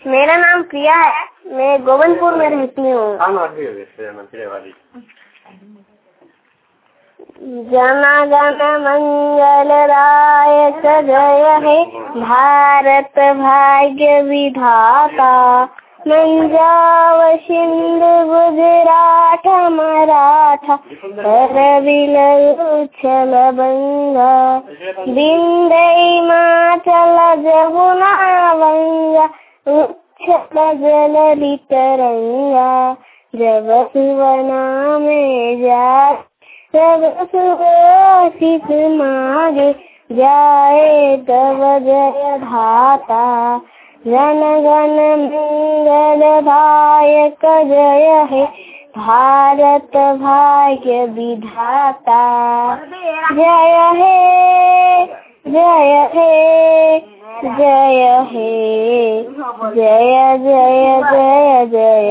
मेरा नाम प्रिया है, मैं गोविंदपुर में रहती हूँ। जन गण मंगलदायक जय हे भारत भाग्य विधाता। पंजाब सिंध गुजरात मराठा करविल उच्छल बंगा। विंध्य हिमाचल जमुना गंगा उच्छल जलधि तरंगा। जब सुवना में जा सब सुशिष मागे जाए तब जय धाता। जन गण मंगलदायक जय हे भारत भाग्य विधाता। जय हे जय हे जय हे जय जय जय जय